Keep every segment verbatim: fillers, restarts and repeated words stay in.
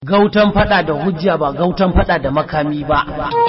Gautan fada da hujja ba gautan fada da makami ba.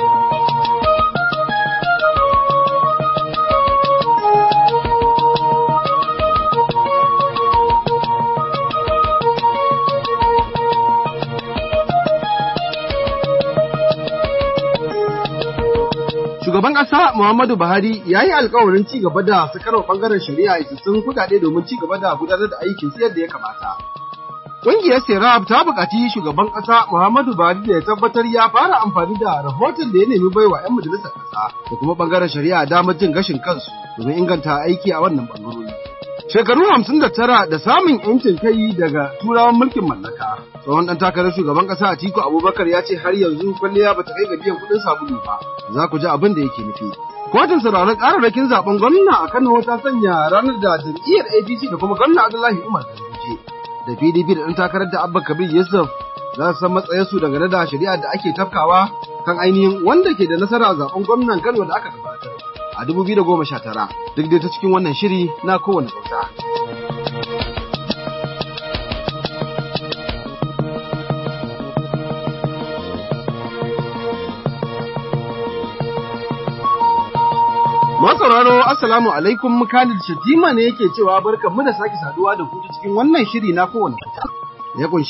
Shugaban ƙasa Muhammadu Buhari ya yi alkawarin ci gaba da sakarwa ɓangaren shari'a isassun kuɗaɗe domin ci gaba da gudanar da aikin su yadda ya kamata. Ƙungiyar Serap ta buƙaci shugaban ƙasa Muhammadu Buhari da ya tabbatar ya fara amfani da rahoton da ya nemi baiwa 'yan majalisar ƙasa da kuma ɓangaren shari'a damar jin gashin kansu domin inganta aiki a wannan ɓangarori. Shekaru hamsin da tara da samun 'yancin kai daga turawan mulkin mallaka. Tsohon ɗan takarar shugaban ƙasa Atiku Abubakar ya ce har yanzu kwalliya bata kai ga biyan kuɗin sabulu ba. Za ku ji abin da yake nufi. Kotun sauraron ƙararrakin zaben gwamna a Kano ta sanya ranar da jam'iyyar A P C da kuma gwamna Abdullahi Umar Ganduje da P D P da ɗan takarar da Abba Kabir Yusuf za su san matsayinsu dangane da shari'a da ake tafkawa kan ainihin wanda ke da nasara a zaben gwamnan Kano da aka gabatar a dubu biyu da goma sha tara. Duk dai ta cikin wannan shiri na kowane ƙasa. Masauraro assalamu alaikum, Khalid Shatima ne yake cewa barkanmu da sake saduwa da ku cikin wannan shiri na kowane kasa. Ya kunshi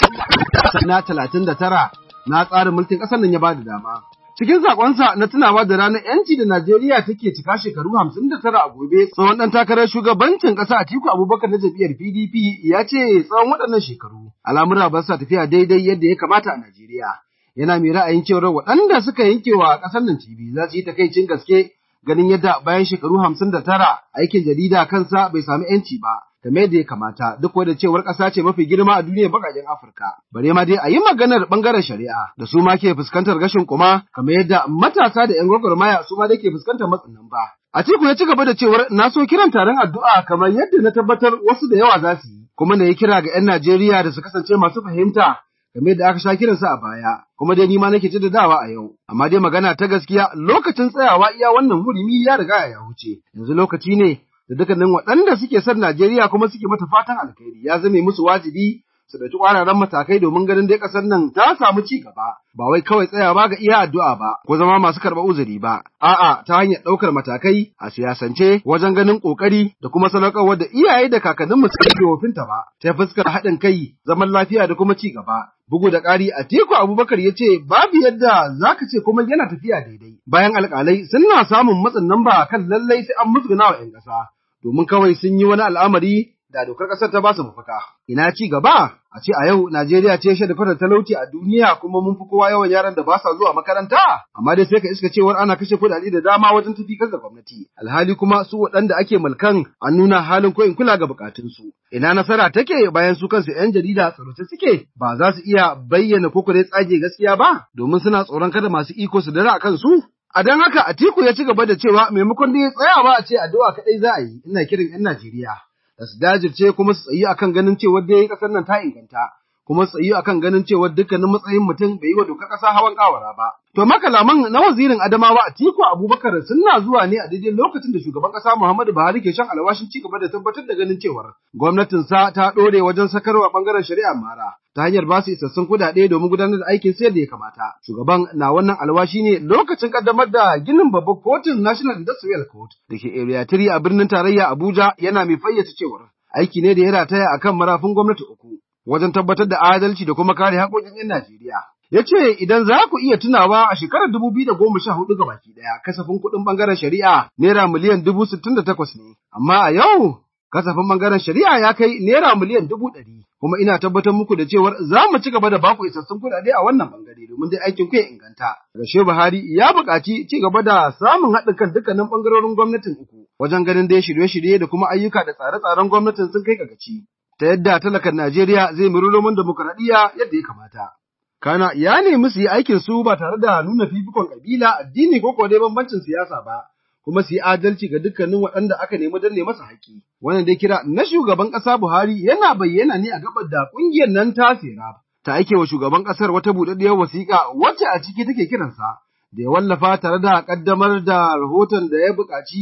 na talatin da tara na tsarin mulkin ƙasar nan ya bada dama. Cikin sakonsa na tunawa da ranar yanci da Najeriya take cika shekaru hamsin da tara a gobe, tsohon ɗan takarar shugabancin ƙasa Atiku Abubakar na jam'iyyar P D P ya ce tsawon waɗannan shekaru al'amura ba sa tafiya daidai yadda ya kamata a Najeriya. Yana mai ra'ayin cewar waɗanda suka yanke wa ƙasar nan cibi za su yi takaicin gaske ganin yadda bayan shekaru hamsin da tara aikin jarida kansa bai sami ‘yanci ba, kamar yadda ya kamata duk da cewar ƙasa ce mafi girma a duniyar baƙaƙen Afirka. Bare ma dai a yi maganar ɓangaren shari'a da su ma ke fuskantar gashin kuma kamar yadda matasa da ‘yan gwagwarmaya su ma da ke fuskantar matsin nan ba. Atiku ya ci gaba da cewar na so kiran taron addu'a kamar yadda na tabbatar wasu da yawa za su yi, kuma na yi kira ga ‘yan Najeriya da su kasance masu fahimta game da aka sha kiransa a baya, kuma dai ni ma nake jaddadawa a yau. Amma dai magana ta gaskiya lokacin tsayawa iya wannan hurumi ya riga ya wuce. Yanzu lokaci ne da dukkanin waɗanda suke son Najeriya kuma suke mata fatan alkhairi ya zame musu wajibi su ɗauki ƙwararren matakai domin ganin dai ƙasar nan ta samu ci gaba. Ba wai kawai tsayawa ga iya addu'a ba ko zama masu karɓar uzuri ba. A'a, ta hanyar ɗaukar matakai a siyasance wajen ganin ƙoƙari da kuma sadaukarwar da iyaye da kakanninmu suka yi wofinta ba. Ta fuskar haɗin kai, zaman lafiya da kuma ci gaba. Bugu da ƙari, Atiku Abubakar ya ce babu yadda za ka ce kuma yana tafiya daidai. Bayan alƙalai suna samun matsin namba kan lallai sai an musguna wa ‘yan ƙasa, domin kawai sun yi wani al'amari da dokar ƙasar ta ba su mafaka. Ina ci gaba? A ce a yau Najeriya ce shaida fara talauci a duniya kuma mun fi kowa yawan yaran da ba sa zuwa makaranta. Amma dai sai ka iska cewar ana kashe kuɗaɗe da dama wajen tafi da gwamnati. Alhali kuma su waɗanda ake mulkan an nuna halin ko in kula ga bukatunsu. Ina nasara take bayan su kansu ‘yan jarida tsaroce suke ba za su iya bayyana ko dai tsage gaskiya ba domin suna tsoron kada masu iko su dara a kansu. A don haka Atiku ya ci gaba da cewa maimakon da ya tsaya ba a ce addu'a kaɗai za a yi, ina kiran ‘yan Najeriya da su dajirce kuma su tsayi akan ganin cewa dai ƙasar nan ta inganta, kuma su tsayi akan ganin cewa dukkanin matsayin mutum bai yi wa dokar ƙasa hawan ƙawara ba. To makalaman na wazirin Adamawa Atiku Abubakar suna zuwa ne a daidai lokacin da shugaban ƙasa Muhammadu Buhari ke shan alwashin ci gaba da tabbatar da ganin cewar gwamnatinsa ta ɗore wajen sakarwa ɓangaren shari'a mara ta hanyar ba su isassun kuɗaɗe domin gudanar da aikin sayar da ya kamata. Shugaban na wannan alwashi ne lokacin kaddamar da ginin babbar kotun National Industrial Court da ke Area three a birnin tarayya Abuja, yana mai fayyace cewar aiki ne da ya rataya akan marafin gwamnati uku wajen tabbatar da adalci da kuma kare haƙoƙin 'yan Najeriya. Ya ce idan za ku iya tunawa a shekarar dubu biyu da goma sha hudu baki ɗaya kasafin kuɗin ɓangaren shari'a naira miliyan dubu sittin da takwas ne, amma a yau kasafin ɓangaren shari'a ya kai naira miliyan dubu ɗari. Kuma ina tabbatar muku da cewar za mu ci gaba da baku isassun kuɗaɗe a wannan ɓangare domin dai aikin ku ya inganta. Rashe Buhari ya buƙaci ci gaba da samun haɗin kan dukkanin ɓangarorin gwamnatin uku wajen ganin dai shirye-shirye da kuma ayyuka da tsare-tsaren gwamnatin sun kai ga gaci ta yadda talakan Najeriya zai miri roman dimokuraɗiyya yadda ya kamata. Kana ya nemi su yi aikin su ba tare da nuna fifikon ƙabila, addini ko kuwa dai bambancin siyasa ba, kuma su yi adalci ga dukkanin waɗanda aka nemi danne masa haƙƙi. Wannan dai kira na shugaban ƙasa Buhari yana bayyana ne a gabar da ƙungiyar nan ta Serap ta aike wa shugaban ƙasar wata buɗaɗɗiyar wasiƙa wacce a ciki take kiransa da ya wallafa tare da ƙaddamar da rahoton da ya buƙaci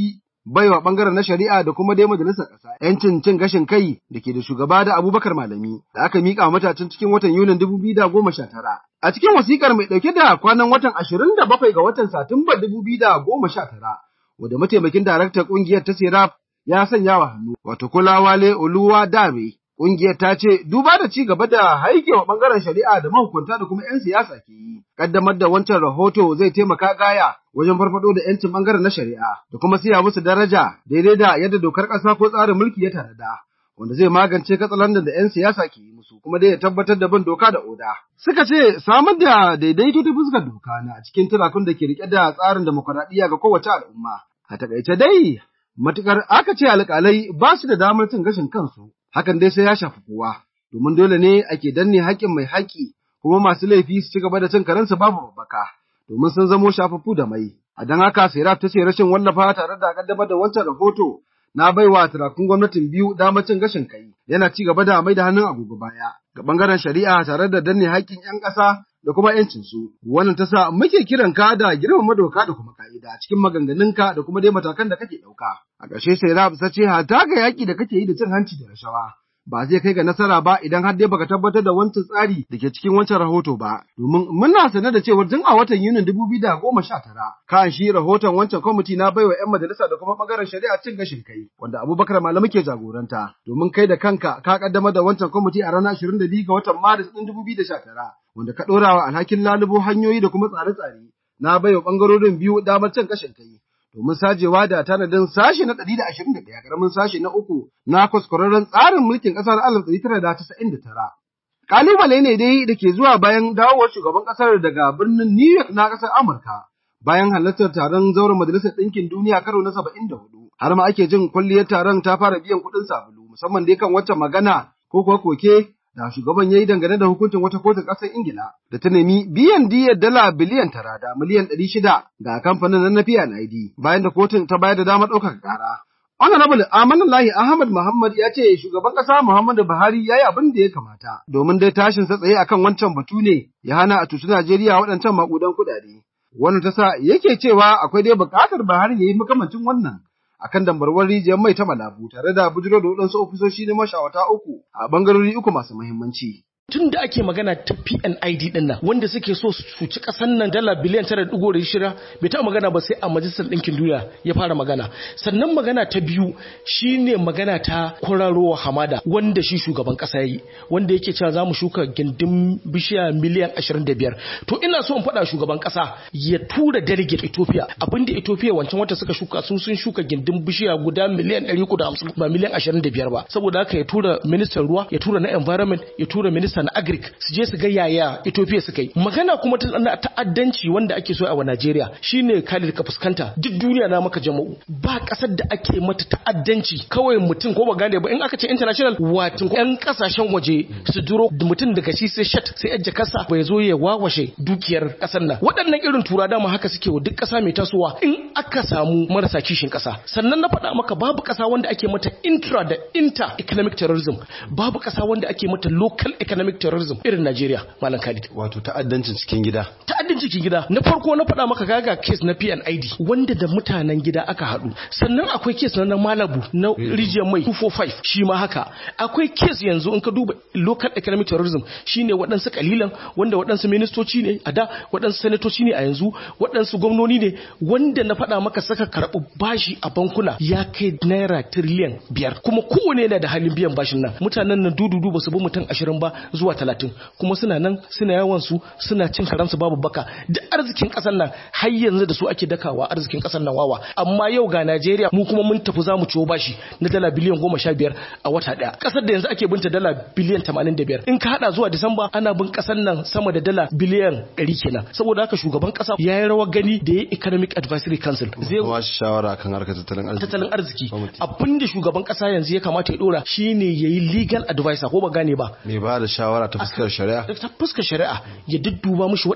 baiwa bangaren na shari'a da kuma dai majalisar ƙasa yancin cin gashin kai da ke da shugaba da Abubakar Malami da aka mika matacin cikin watan Yunin dubu biyu da goma sha tara. A cikin wasikar mai ɗauke da kwanan watan ashirin da bakwai ga watan Satumba dubu biyu da goma sha tara, wanda mataimakin daraktan ƙungiyar ta Serap ya sanya wa hannu, wato Kolawale Oluwadame. Ƙungiyar ta ce duba da ci gaba da haikewa ɓangaren shari'a da mahukunta da kuma 'yan siyasa ke yi, ƙaddamar da wancan rahoto zai taimaka gaya wajen farfaɗo da 'yancin ɓangaren na shari'a da kuma siya musu daraja daidai da yadda dokar ƙasa ko tsarin mulki ya tanada, wanda zai magance katsalandan da 'yan siyasa ke yi musu kuma dai ya tabbatar da bin doka da oda. Suka ce samar da daidaito ta fuskar doka na cikin turakun da ke riƙe da tsarin demokuraɗiyya ga kowace al'umma. A taƙaice dai, matuƙar aka ce alƙalai ba su da damar cin gashin kansu. Hakan dai sai ya shafi kowa, domin dole ne ake danne haƙƙin mai haƙƙi, kuma masu laifi su ci gaba da cin karensu babu babbaka, domin sun zamo shafaffu da mai. A don haka Serap ta ce rashin wallafa tare da ƙaddamar da wancan rahoto na baiwa turakun gwamnatin biyu damar cin gashin kai, yana ci gaba da mai da hannun agogo baya ga ɓangaren shari'a tare da danne haƙƙin 'yan ƙasa da kuma ‘yancinsu. Wannan ta sa muke kiran ka da girmama doka da kuma ka'ida cikin maganganunka da kuma dai matakan da kake ɗauka. A ƙarshe sai Serap ta ce hata ga yaƙi da kake yi da cin hanci da rashawa ba zai kai ga nasara ba idan har dai baka tabbatar da wancan tsari da ke cikin wancan rahoto ba. Domin muna sanar da cewa tun a watan Yunin dubu biyu da goma sha tara kan shi rahoton wancan kwamiti na baiwa 'yan majalisa da kuma ɓangaren shari'a cin gashin kai wanda Abubakar Malami ke jagoranta. Domin kai da kanka ka kaddamar da wancan kwamiti a ranar ashirin da biyu ga watan Maris ɗin dubu biyu da sha tara. Wanda ka ɗora wa alhakin lalubo hanyoyi da kuma tsare-tsare na baiwa ɓangarorin biyu damar cin gashin kai domin sajewa da tanadin sashe na ɗari da ashirin da ɗaya ƙaramin sashe na uku na kuskurarren tsarin mulkin ƙasar alif ɗari tara da casa'in da tara. Ƙalubale ne dai da ke zuwa bayan dawowar shugaban ƙasar daga birnin New York na ƙasar Amurka bayan halartar taron zauren Majalisar Ɗinkin Duniya karo na saba'in da hudu. Har ma ake jin kwalliyar taron ta fara biyan kuɗin sabulu musamman dai kan wacce magana ko kuwa koke da shugaban ya yi dangane da hukuncin wata kotun ƙasar Ingila da ta nemi biyan diyyar dala biliyan tara da miliyan ɗari shida ga kamfanin nan na P and I D bayan da kotun ta bayar da damar ɗaukaka ƙara. Honorable Amanullahi Ahmad Muhammad ya ce shugaban ƙasa Muhammadu Buhari ya yi abin da ya kamata domin dai tashin sa tsaye akan wancan batu ne ya hana a tutu Najeriya waɗancan maƙudan kuɗaɗe. Wannan ta sa yake cewa akwai dai buƙatar Buhari ya yi makamancin wannan akan dambarwar rijiyar mai ta Malabu tare da bujiro da waɗansu ofisoshi na mashawata uku a ɓangarori uku masu muhimmanci. Tun da ake magana ta P and I D din nan wanda suke so su ci kasan nan dala biliyan tara da ɗigo shida bai taɓa magana ba sai a majalisar ɗinkin duniya ya fara magana. Sannan magana ta biyu shine magana ta kwararowa hamada wanda shi shugaban ƙasa yi wanda yake cewa za mu shuka gindin bishiya miliyan ashirin da biyar. To ina so in faɗa shugaban ƙasa ya tura delegate Ethiopia abinda Ethiopia wancan wata suka shuka sun sun shuka gindin bishiya guda miliyan ɗari uku da hamsin ba miliyan ashirin da biyar ba. Saboda haka ya tura ministan ruwa ya tura na environment ya tura ministan na agric su je su ga yaya Ethiopia suka yi. Magana kuma ta ta'addanci wanda ake so a wa Najeriya shine Khalid ka fuskanta duk duniya na maka jama'u ba kasar da ake mata ta'addanci kawai mutum ko ba gane ba in aka ce international watin yan kasashen waje su duro mutum daga shi sai shat sai yajja kasa bai zo ya wawashe dukiyar kasar nan. Waɗannan irin tura dama haka suke wa duk kasa mai tasowa in aka samu marasa kishin kasa. Sannan na faɗa maka babu kasa wanda ake mata intra da inter economic terrorism babu kasa wanda ake mata local economic terrorism irin Najeriya Malam Khalid. Wato ta'addancin cikin gida. Ta'addancin cikin gida. Na farko na faɗa maka gaga case na P and I D wanda da mutanen gida aka haɗu. Sannan akwai case na Malabu na rijiyar mai two forty-five shi ma haka. Akwai case yanzu in ka duba local economic terrorism shine waɗansu kalilan wanda waɗansu ministoci ne a da waɗansu sanatoci ne a yanzu waɗansu gwamnoni ne wanda na faɗa maka saka karɓi bashi a bankuna ya kai naira tiriliyan biyar kuma kowane yana da halin biyan bashin nan. Mutanen nan dududu ba su bi mutum ashirin ba zuwa talatin kuma suna nan suna yawan su suna cin karansu babu baka da arzikin kasar nan har yanzu da su ake dakawa arzikin kasar nan wawa amma yau ga Najeriya mu kuma mun tafi zamu ciwo bashi na dala biliyan goma sha biyar a wata daya kasar da yanzu ake binta dala biliyan tamanin da biyar in ka hada zuwa Disamba ana bin kasar nan sama da dala biliyan ɗari kenan saboda haka shugaban kasa ya yi rawar gani da ya Economic Advisory Council zai kuma shawara kan harkar tattalin arziki tattalin arziki abinda shugaban kasa yanzu ya kamata ya dora shine yayi legal advisor ko ba gane ba me ba da shawara ta fuskar shari'a ta fuskar shari'a ya dudduba mushi waɗannan agreement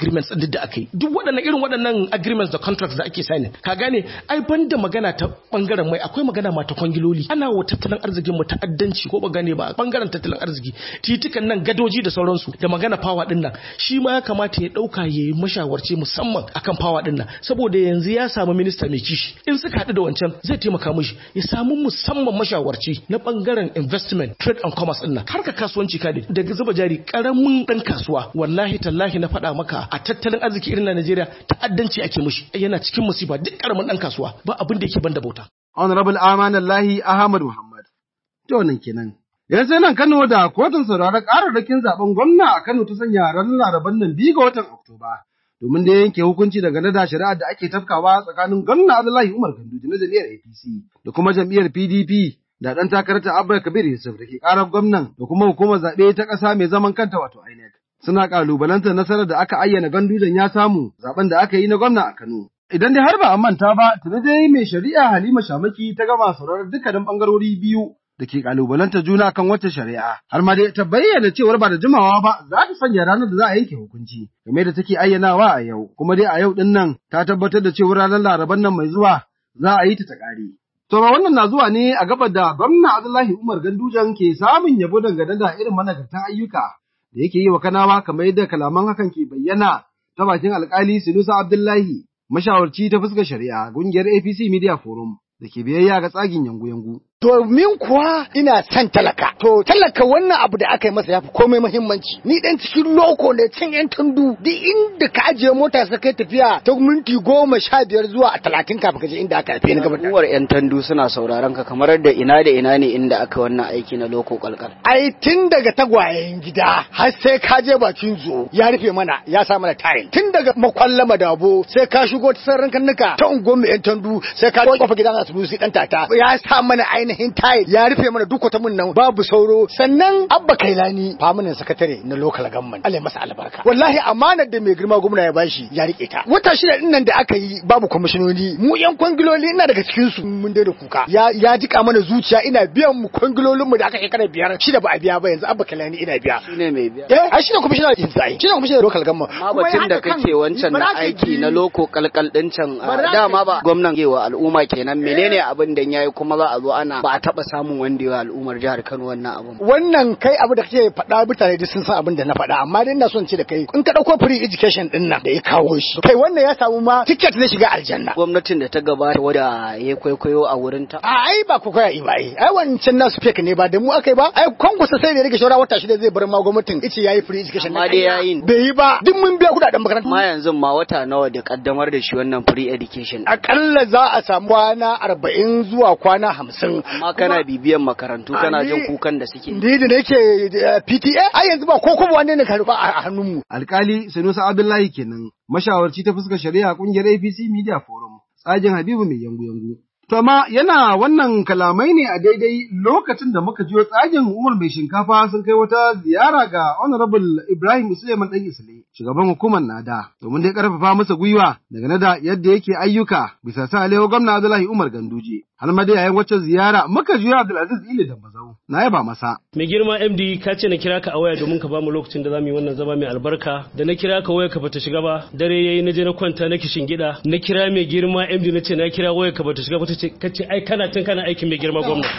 agreements din da aka yi duk waɗannan irin waɗannan agreements da contracts da ake signing ka gane ai banda magana ta bangaren mai akwai magana ma ta kwangiloli ana wa tattalin arzikin mu ta'addanci ko ba gane ba bangaren tattalin arziki titikan nan gadoji da sauransu da magana power din nan shi ma ya kamata ya dauka yayi mashawarci musamman akan power din nan saboda yanzu ya samu minista mai kishi in suka haɗu da wancan zai taimaka mishi ya samu musamman mashawarci na bangaren investment trade and commerce din nan harka kasuwanci kadi daga zuba jari karamin dan kasuwa wallahi tallahi na faɗa maka a tattalin arziki irin na Najeriya ta'addanci ake mishi yana cikin musiba duk karamin dan kasuwa ba abin da yake banda bauta Honorable Amanallahi Ahmad Muhammad to nan kenan yanzu nan Kano da kotun sauraron kararrakin zaben gwamna a Kano ta sanya ranar Laraban nan biyu ga watan Oktoba domin da yanke hukunci daga nada shari'a da ake tafkawa tsakanin gwamna Abdullahi Umar Ganduje na jam'iyyar A P C da kuma jam'iyyar P D P da dan takararta Abba Kabir Yusuf da ke karar gwamnan da kuma hukumar zaɓe ta ƙasa mai zaman kanta wato I N E C suna kalubalantar nasarar da aka ayyana Gandujen ya samu zaben da aka yi na gwamna a Kano. Idan dai har ba a manta ba, tuni dai mai shari'a Halima Shamaki ta gama sauraron dukkanin bangarori biyu da ke kalubalantar juna kan wata shari'a. Har ma dai ta bayyana cewar ba da jimawa ba za ta sanya ranar da za a yanke hukunci, game da take ayyanawa a yau. Kuma dai a yau din nan ta tabbatar da cewar ranar Laraban nan mai zuwa za a yi ta ta ƙare. To ba wannan na zuwa ne a gabar da gwamna Abdullahi Umar Gandujen ke samun yabo dangane da irin managartan ayyuka da yake yi wa Kanawa kamar yadda kalaman hakan ke bayyana ta bakin alkali Sinusa Abdullahi mashawarci ta fuskar shari'a ƙungiyar A P C Media Forum da ke biyayya ga tsagin yangu-yangu. Domin kuwa ina son talaka. To talaka wannan abu da aka yi masa yafi komai muhimmanci. Ni dan cikin loko ne cin yan tundu. Duk inda ka ajiye mota sai kai tafiya ta minti goma sha biyar zuwa a talatin kafin ka je inda aka haife ni gaba. Uwar yan tundu suna sauraron ka kamar da ina da ina ne inda aka wannan aiki na loko kalkal. Ai tun daga tagwayen gida har sai ka je bakin zo ya rufe mana ya sa mana tile. Tun daga makwallama dabo sai ka shigo ta sarran kannuka ta unguwar mai yan tundu sai ka kofa gidan asibiti dan tata ya sa mana ainihin tile ya rufe mana duk wata mun nan babu sauro sannan Abba Kailani famunan sakatare na local government Allah masa albarka wallahi amanar da mai girma gwamna ya bashi ya rike ta wata shida din nan da aka yi babu kwamishinoni mu yan kwangiloli ina daga cikin su mun da kuka ya ya jika mana zuciya ina biyan mu kwangilolin mu da aka shekara biyar shida ba a biya ba yanzu Abba Kailani ina biya shine mai biya eh a shine kwamishinar insai shine kwamishinar local government amma batun da kake wancan na aiki na loko kalkal din can dama ba gwamnan yewa al'umma kenan menene abin da yayi kuma za a zo ana ba a taba samun wanda ya al'ummar jihar Kano wannan abun wannan kai abu da kake faɗa mutane duk sun san abin da na faɗa amma dai ina son ce da kai in ka dauko free education din nan da ya kawo shi kai wannan ya samu ma ticket na shiga aljanna gwamnatin da ta gabata wadda ya kwaikwayo a wurin ta a ai ba kwaikwayo yi ba ai ai wancan nasu fake ne ba da mu akai ba ai kongusa sai da rike shawara wata shida zai bar ma gwamnatin yace yayi free education amma dai yayin bai yi ba duk mun biya kudaden makaranta ma yanzu ma wata nawa da kaddamar da shi wannan free education akalla za a samu kwana arba'in zuwa kwana hamsin amma kana bibiyan makarantu kana jin kukan da suke ni da nake P T A ai yanzu ba ko kuma wanne ne ka ruba a hannunmu alkali Sanusi Abdullahi kenan mashawarci ta fuskar shari'a kungiyar A P C Media Forum tsajin Habibu mai yangu-yangu. To amma yana wannan kalamai ne a daidai lokacin da muka jiyo tsagin Umar mai shinkafa sun kai wata ziyara ga Honorable Ibrahim Suleiman Dan Isle, shugaban hukumar Nada, domin dai karfafa masa gwiwa daga da yadda yake ayyuka bisa sa alewa gwamna Abdullahi Umar Ganduje. Har ma dai yayin wacce ziyara muka jiyo Abdulaziz Ile Dambazau. Na yaba masa. Mai girma M D ka ce na kira ka a waya domin ka bamu lokacin da zamu yi wannan zama mai albarka. Da na kira ka waya ka bata shiga ba, dare yayi na je na kwanta na kishin gida. Na kira mai girma M D na ce na kira waya ka bata shiga ba ce kace ai kana tun kana aikin mai girma gwamna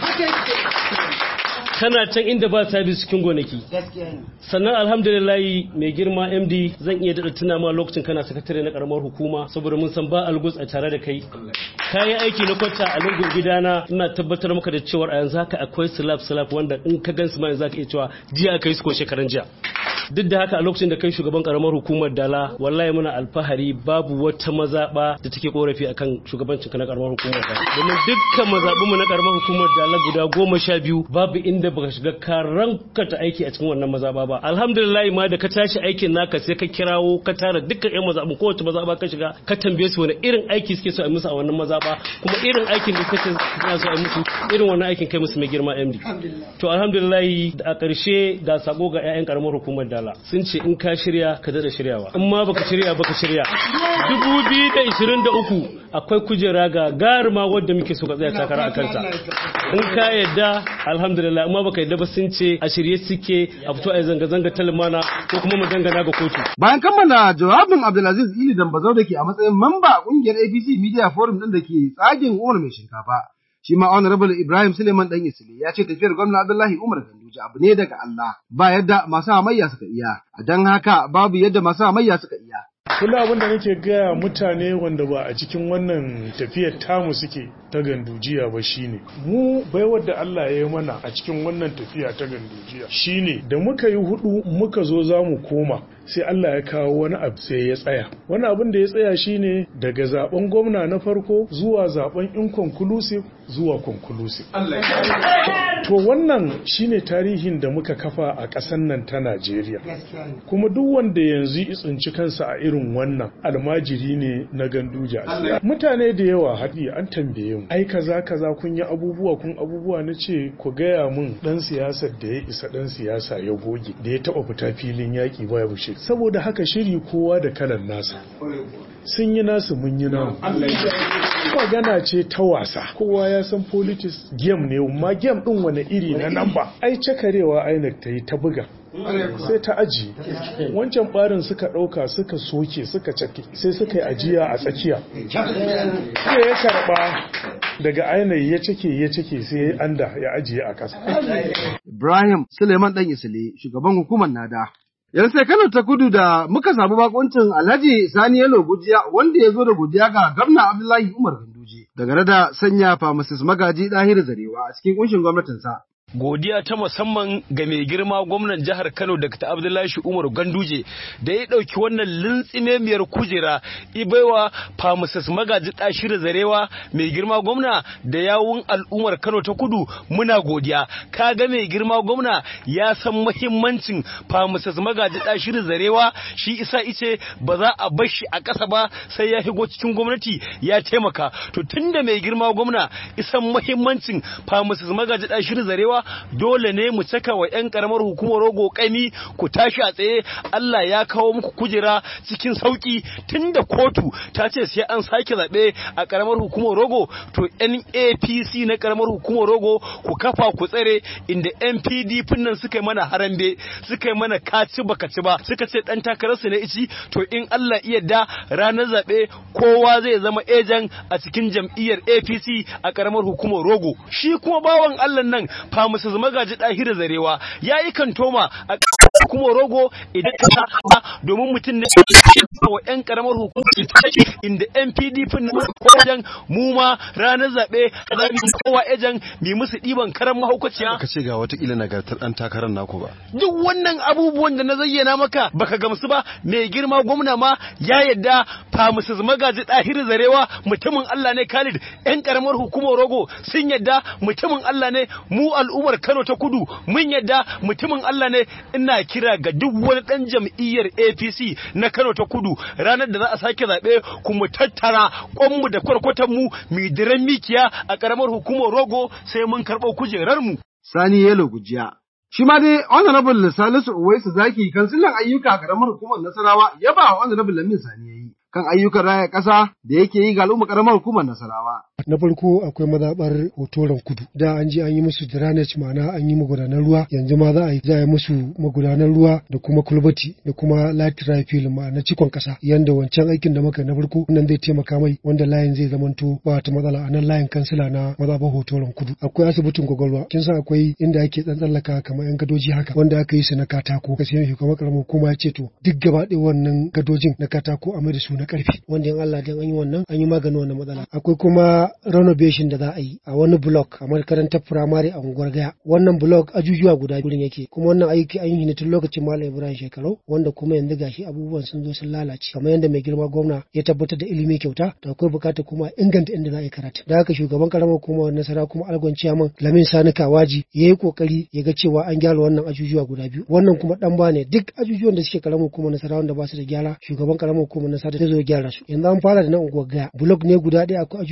kana can inda ba sabis cikin gonaki sannan alhamdulillah mai girma M D zan iya dada tuna ma lokacin kana sakatare na karamar hukuma saboda mun san ba algus a tare da kai kayan aiki na kwata a lungun gidana ina tabbatar maka da cewa a yanzu haka akwai slab slab wanda in ka gansu ma yanzu zaka iya cewa jiya kai su ko shekaran jiya duk da haka a lokacin da kai shugaban karamar hukumar Dala wallahi muna alfahari babu wata mazaba da take korafi akan shugabancin ka na karamar hukumar Dala domin dukkan mazabunmu na karamar hukumar Dala guda goma sha biyu babu inda baka shiga karanka ta aiki a cikin wannan mazaba ba alhamdulillah ma da ka tashi aikin naka sai ka kirawo ka tara dukkan ƴan mazabun kowace mazaba ka shiga ka tambaye su wani irin aiki suke so a musu a wannan mazaba kuma irin aikin da kake so a musu irin wannan aikin kai musu mai girma M D to alhamdulillah a ƙarshe da sako ga ƴaƴan karamar hukumar Dala sun ce in ka shirya ka dada shiryawa in ma baka shirya baka shirya dubu biyu da ishirin da uku akwai kujera ga garima wadda muke so ka tsaya takara a kansa in ka yadda alhamdulillah amma baka yadda ba sun ce a shirye suke a fito a zanga zanga talmana ko kuma mu dangana ga kotu. Bayan kammala jawabin Abdulaziz Ili Dambazau da ke a matsayin mamba kungiyar A P C Media Forum din da ke tsagin Umar Mai Shinkafa, shi ma Honorable Ibrahim Suleiman Dan Isile ya ce tafiyar gwamna Abdullahi Umar Ganduje abu ne daga Allah, ba yadda masu hamayya suka iya, dan haka babu yadda masu hamayya suka iya. Kula abin da nake gaya mutane wanda ba a cikin wannan tafiyar tamu suke ta gandujiya ba shine mu baiwar da Allah ya yi mana a cikin wannan tafiya ta gandujiya shine da muka yi hudu muka zo za mu koma sai Allah ya kawo wani abu sai ya tsaya. Wani abin da ya tsaya shine daga zaben gwamna na farko zuwa zaben inconclusive zuwa conclusive. To wannan shine tarihin da muka kafa a ƙasar nan ta Najeriya. Kuma duk wanda yanzu ya tsinci kansa a irin wannan almajiri ne na ganduja. Mutane da yawa haɗi an tambaye mu ai kaza kaza kun yi abubuwa kun abubuwa na ce ku gaya mun dan siyasar da ya isa dan siyasa ya goge da ya taɓa fita filin yaƙi ba ya bushe. Saboda haka shiri kowa da kalan nasa. Sun yi nasu mun yi namu. Magana ce ta wasa. Kowa ya san politics game ne, amma game din wani iri na namba. Ai cakarewa I N E C ta yi ta buga. Sai ta aji. Wancan barin suka ɗauka suka soke suka cake sai suka yi ajiya a tsakiya. Sai ya karɓa daga I N E C ya cike ya cike sai ya anda ya ajiye a ƙasa. Ibrahim Suleiman Dan Isile, shugaban hukumar NADA. Yanzu sai Kano ta Kudu da muka samu bakuncin Alhaji Sani Yalo Gujiya wanda ya zo da godiya ga Gwamna Abdullahi Umar Ganduje daga da sanya Pharmacist Magaji Dahiru Zarewa a cikin kunshin gwamnatinsa. Godiya ta musamman ga mai girma gwamnan jihar Kano Dakta Abdullahi Umar Ganduje da ya dauki wannan lintsimemiyar kujera ibaiwa Pharmacist Magaji Dahiru Zarewa. Mai girma gwamna da yawun al'ummar Kano ta Kudu muna godiya. Kaga mai girma gwamna ya san muhimmancin Pharmacist Magaji Dahiru Zarewa, shi isa ice ba za a bar shi a ƙasa ba sai ya higo cikin gwamnati ya taimaka. To tunda mai girma gwamna isan muhimmancin Pharmacist Magaji Dahiru Zarewa, dole ne mu saka wa ƴan karamar hukumar Rogo kaimi ku tashi a tsaye. Allah ya kawo muku kujera cikin sauki tunda kotu ta ce sai an sake zabe a karamar hukumar Rogo. To N A P C na karamar hukumar Rogo ku kafa ku tsare inda N P D P nan suka yi mana harambe, suka yi mana kaci baka ci ba, suka ce dan takararsu ne ici. To in Allah iya da ranar zabe kowa zai zama ejan a cikin jam'iyyar A P C a karamar hukumar Rogo. Shi kuma bawan Allah nan Pharmacist Magaji Dahiru Zarewa ya yi kantoma a kuma Rogo idan ka domin mutum ne wa ƴan karamar hukumar inda N P D P na wajen mu ma ranar zabe za mu kowa ejan mi musu diban karan mahaukaciya. Ka ce ga wata kila nagartar dan takarar naku ba. Duk wannan abubuwan da na zayyana maka baka gamsu ba. Mai girma gwamna ma ya yadda Pharmacist Magaji Dahiru Zarewa mutumin Allah ne. Khalid ƴan karamar hukumar Rogo sun yadda mutumin Allah ne. Mu al'ummar Kano ta Kudu mun yadda mutumin Allah ne. Ina kira ga duk wani dan jam'iyyar A P C na Kano ta Kudu ranar da za a sake zabe kuma tattara kwanmu da kwarkwatan mu mu diran mikiya a karamar hukumar Rogo sai mun karɓo kujerar mu. Sani Yalo Gujiya. Shi ma dai Honorable Salisu Uwaisu Zaki kansilan ayyuka a karamar hukumar Nasarawa ya ba wa Honorable Lamin Sani yayi kan ayyukan raya ƙasa da yake yi ga al'umma karamar hukumar Nasarawa. Na farko akwai mazaɓar hotoron kudu. Da an je an yi musu drainage, ma'ana an yi magudanar ruwa, yanzu ma za a yi za a yi musu magudanar ruwa da kuma kulbati da kuma light refill, ma'ana cikon ƙasa. Yanda wancan aikin da muka na farko nan zai taimaka mai, wanda layin zai zamanto ba ta matsala a nan layin kansila na mazaɓar hotoron kudu. Akwai asibitin gwagwalwa, kin san akwai inda ake tsallaka kamar yan gadoji haka wanda aka yi su na katako. Ka sai shugaban karamar hukuma ya ce to duk gaba ɗaya wannan gadojin na katako a mai da su na ƙarfi, wanda in Allah dan an yi wannan an yi maganin wannan matsala. Akwai kuma renovation da za a yi a wani block a makarantar firamare a unguwar Gaya. Wannan block ajujuwa guda biyu yake, kuma wannan aiki an yi ne tun lokacin Malam Ibrahim Shekarau, wanda kuma yanzu gashi abubuwan sun zo sun lalace. Kamar yadda mai girma gwamna ya tabbatar da ilimi kyauta, da akwai bukatar kuma inganta inda za a yi karatu. Da haka shugaban karamar hukumar Nasara kuma Algon Ciyaman Lamin Sani Kawaji ya yi kokari ya ga cewa an gyara wannan ajujuwa guda biyu. Wannan kuma dan ba ne duk ajujuwan da suke karamar hukumar Nasara wanda ba su da gyara, shugaban karamar hukumar Nasara ta zo gyara su. Yanzu an fara da nan unguwar Gaya, block ne guda ɗaya akwai ajujuwa guda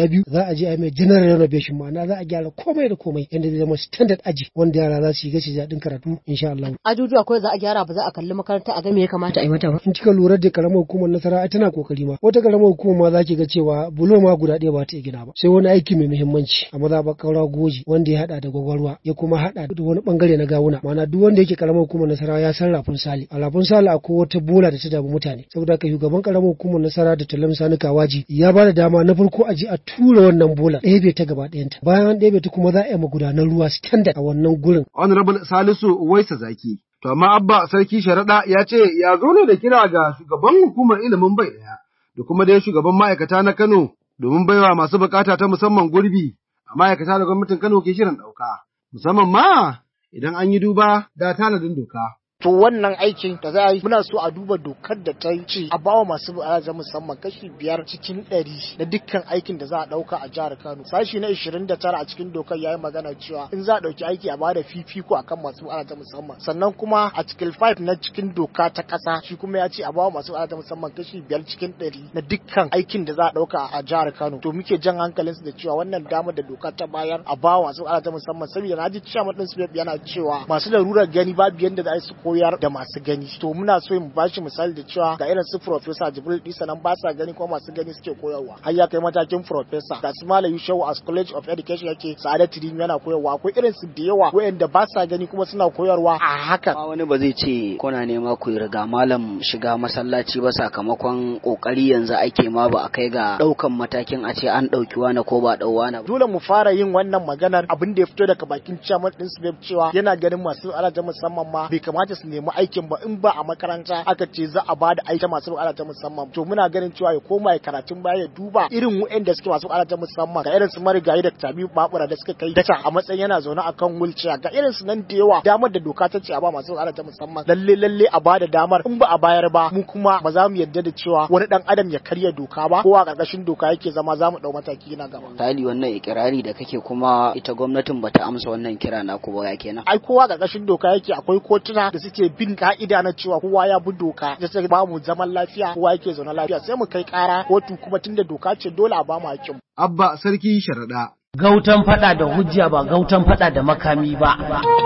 guda biyu za a je a mai general renovation ma'ana za a gyara komai da komai yadda zai zama standard aji wanda yara za su yi gashi daɗin karatu insha Allah. Ajujuwa kawai za a gyara ba za a kalli makaranta a ga me ya kamata a yi mata ba. In kika lura da karamar hukumar Nasarawa tana kokari ma wata karamar hukuma ma za ki ga cewa bulo ma guda ɗaya ba ta gina ba sai wani aiki mai muhimmanci a maza ba kaura goji wanda ya hada da gwagwarwa ya kuma hada da wani bangare na gawuna ma'ana duk wanda yake karamar hukumar Nasarawa ya san rafin sali a rafin sali akwai wata bola da ta damu mutane saboda haka shugaban karamar hukumar Nasarawa da Talam Sani Kawaji ya ba da dama na farko a je a tura wannan bola ɗebe ta gaba ɗayanta bayan an ɗebe ta kuma za a yi magudanar ruwa standard a wannan gurin. Honorable Salisu Uwaisa Zaki. To amma Abba Sarki Sharaɗa ya ce ya zo ne da kira ga shugaban hukumar ilimin bai ɗaya da kuma dai shugaban ma'aikata na Kano domin baiwa masu bukata ta musamman gurbi a ma'aikata da gwamnatin Kano ke shirin ɗauka, musamman ma idan an yi duba da tanadin doka. To wannan aikin da za a yi muna so a duba dokar da ta ce a bawa masu buƙata musamman kashi biyar cikin ɗari na dukkan aikin da za a ɗauka a jihar Kano. Sashi na ishirin da tara a cikin dokar ya yi magana cewa in za a ɗauki aiki a bada fifiko akan masu buƙata musamman. Sannan kuma article five na cikin doka ta ƙasa shi kuma ya ce a bawa masu buƙata musamman kashi biyar cikin ɗari na dukkan aikin da za a ɗauka a jihar Kano. To muke jan hankalinsu da cewa wannan damar da doka ta bayar a bawa masu buƙata musamman saboda na ji cewa ɗin su yana cewa masu larurar gani babu yanda za su koyar da masu gani. To muna so mu bashi misali da cewa ga irin su Professor Jibril Isa nan ba sa gani kuma masu gani suke koyarwa. Har ya kai matakin Professor. Ga su Malam Yusuf as College of Education yake Sa'adatu Rimi yana koyarwa. Akwai irin su da yawa wayanda ba sa gani kuma suna koyarwa a haka. Wani ba zai ce kuna nema ku riga malam shiga masallaci ba sakamakon kokari yanzu ake ma ba a kai ga daukan matakin a ce an dauki wani ko ba dau wani. Dole mu fara yin wannan maganar abin da ya fito daga bakin chairman din su cewa yana ganin masu al'ada musamman ma bai kamata su nemi aikin ba in ba a makaranta aka ce za a bada aiki masu buƙata ta musamman. To muna ganin cewa ya koma ya karatun baya ya duba irin waɗanda suke masu buƙata ta musamman ga irin su marigayi da Tabi Babura da suka kai data a matsayin yana zaune akan wheelchair ga irin su nan da yawa damar da doka ta ce a ba masu buƙata ta musamman lalle lalle a bada damar in ba a bayar ba mu kuma ba za mu yarda da cewa wani dan adam ya karya doka ba ko a ƙarƙashin doka yake zama za mu dau mataki na gaba. Tali wannan ikirari da kake kuma ita gwamnatin bata amsa wannan kira na ku ba ya kenan. Ai kowa ƙarƙashin doka yake akwai kotuna da suke bin ka'ida na cewa kowa ya bi doka da sai ba mu zaman lafiya kowa yake zaune lafiya sai mu kai ƙara kotu kuma tunda doka ce dole a ba mu hakkin. Abba Sarki Sharaɗa. Gautan faɗa da hujja ba gautan faɗa da makami ba.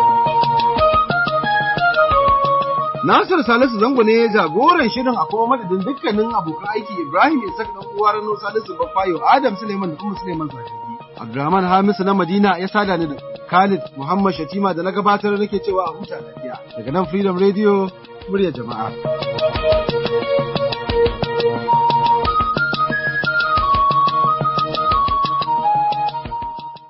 Nasir Salisu Zango ne jagoran shirin a kuma madadin dukkanin abokan aiki Ibrahim Isaac dan uwa Rano Salisu Bafayo Adam Suleiman da kuma Suleiman Zahiri. Abdurrahman Hamisu na Madina ya sada ni da Khalid Muhammad Shatima da na gabatar nake cewa a huta lafiya. Daga nan Freedom Radio, muryar jama'a.